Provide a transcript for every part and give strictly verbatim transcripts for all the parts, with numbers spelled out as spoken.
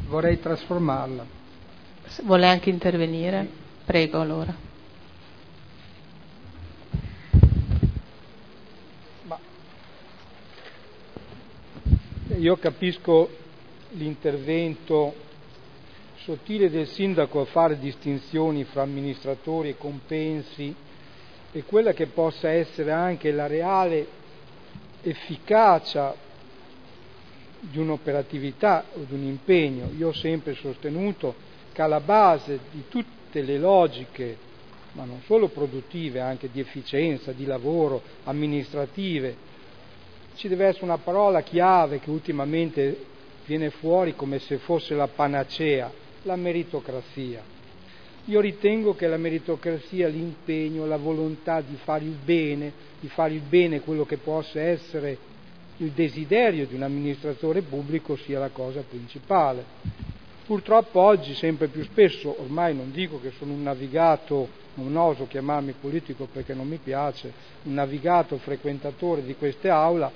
vorrei trasformarla. Vuole anche intervenire? Sì. Prego allora. Ma io capisco l'intervento sottile del sindaco a fare distinzioni fra amministratori e compensi e quella che possa essere anche la reale efficacia di un'operatività o di un impegno. Io ho sempre sostenuto che alla base di tutte le logiche, ma non solo produttive, anche di efficienza, di lavoro, amministrative, ci deve essere una parola chiave che ultimamente viene fuori come se fosse la panacea, la meritocrazia. Io ritengo che la meritocrazia, l'impegno, la volontà di fare il bene, di fare il bene quello che possa essere il desiderio di un amministratore pubblico sia la cosa principale. Purtroppo oggi sempre più spesso, ormai non dico che sono un navigato, non oso chiamarmi politico perché non mi piace, un navigato frequentatore di queste aula,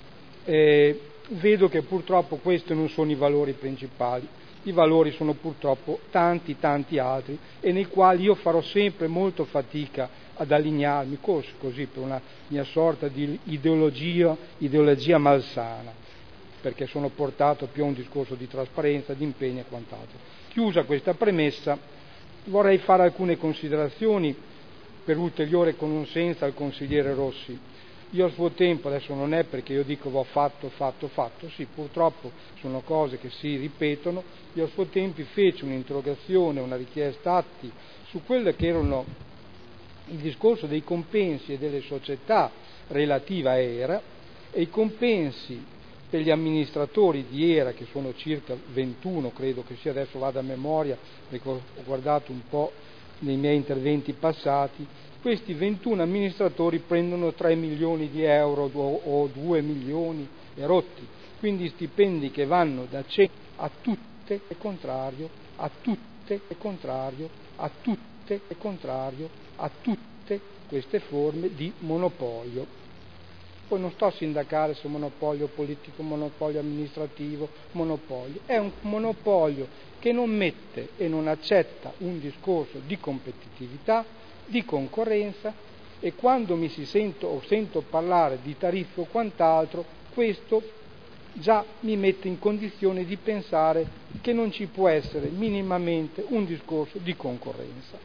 eh, vedo che purtroppo questi non sono i valori principali. I valori sono purtroppo tanti, tanti altri e nei quali io farò sempre molto fatica ad allinearmi, così, così per una mia sorta di ideologia, ideologia malsana, perché sono portato più a un discorso di trasparenza, di impegno e quant'altro. Chiusa questa premessa, vorrei fare alcune considerazioni per ulteriore conoscenza al consigliere Rossi. Io a suo tempo, adesso non è perché io dico ho fatto, fatto, fatto, sì, purtroppo sono cose che si ripetono, io a suo tempo feci un'interrogazione, una richiesta atti su quello che erano il discorso dei compensi e delle società relativa a ERA e i compensi per gli amministratori di ERA, che sono circa ventuno, credo che sia, adesso vado a memoria perché ho guardato un po' nei miei interventi passati. Questi ventuno amministratori prendono tre milioni di euro o due milioni e rotti, quindi stipendi che vanno da cento a tutte è contrario, a tutte è contrario, a tutte è contrario, a tutte queste forme di monopolio. Poi non sto a sindacare su monopolio politico, monopolio amministrativo, monopolio. È un monopolio che non mette e non accetta un discorso di competitività, di concorrenza, e quando mi si sento o sento parlare di tariffe o quant'altro, questo già mi mette in condizione di pensare che non ci può essere minimamente un discorso di concorrenza.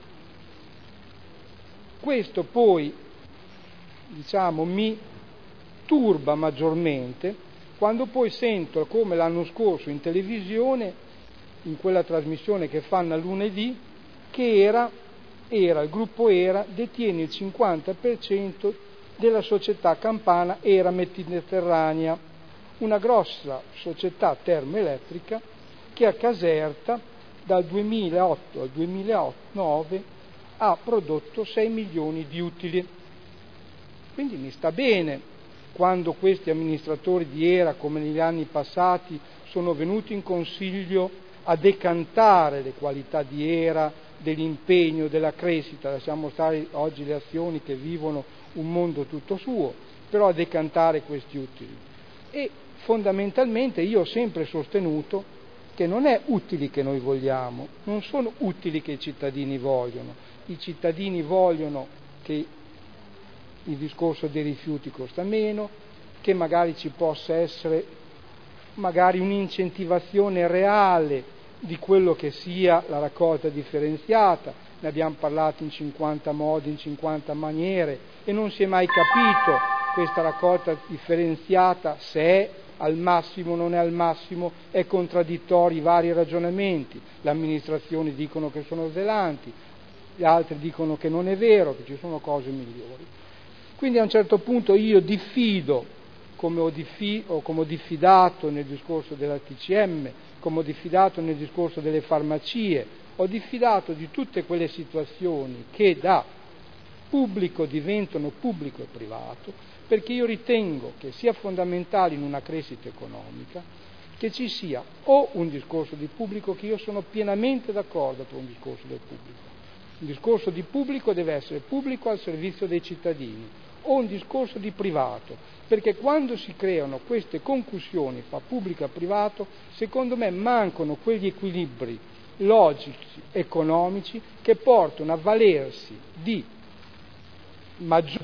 Questo poi, diciamo, mi turba maggiormente quando poi sento, come l'anno scorso in televisione, in quella trasmissione che fanno a lunedì, che era, era il gruppo ERA detiene il cinquanta per cento della società campana ERA Mediterranea, una grossa società termoelettrica che a Caserta dal duemilaotto al duemilanove ha prodotto sei milioni di utili. Quindi mi sta bene quando questi amministratori di ERA, come negli anni passati, sono venuti in consiglio a decantare le qualità di ERA, dell'impegno, della crescita, lasciamo stare oggi le azioni che vivono un mondo tutto suo, però a decantare questi utili. E fondamentalmente io ho sempre sostenuto che non è utili che noi vogliamo, non sono utili che i cittadini vogliono. I cittadini vogliono che il discorso dei rifiuti costa meno, che magari ci possa essere magari un'incentivazione reale di quello che sia la raccolta differenziata. Ne abbiamo parlato in cinquanta modi, in cinquanta maniere, e non si è mai capito questa raccolta differenziata se è al massimo, non è al massimo, è contraddittori i vari ragionamenti. Le amministrazioni dicono che sono zelanti, gli altri dicono che non è vero, che ci sono cose migliori. Quindi a un certo punto io diffido, come ho, diffi- o come ho diffidato nel discorso della T C M, come ho diffidato nel discorso delle farmacie, ho diffidato di tutte quelle situazioni che da pubblico diventano pubblico e privato, perché io ritengo che sia fondamentale in una crescita economica che ci sia o un discorso di pubblico, che io sono pienamente d'accordo per un discorso del pubblico. Un discorso di pubblico deve essere pubblico al servizio dei cittadini, o un discorso di privato, perché quando si creano queste concussioni fra pubblico e privato, secondo me mancano quegli equilibri logici, economici, che portano a valersi di maggior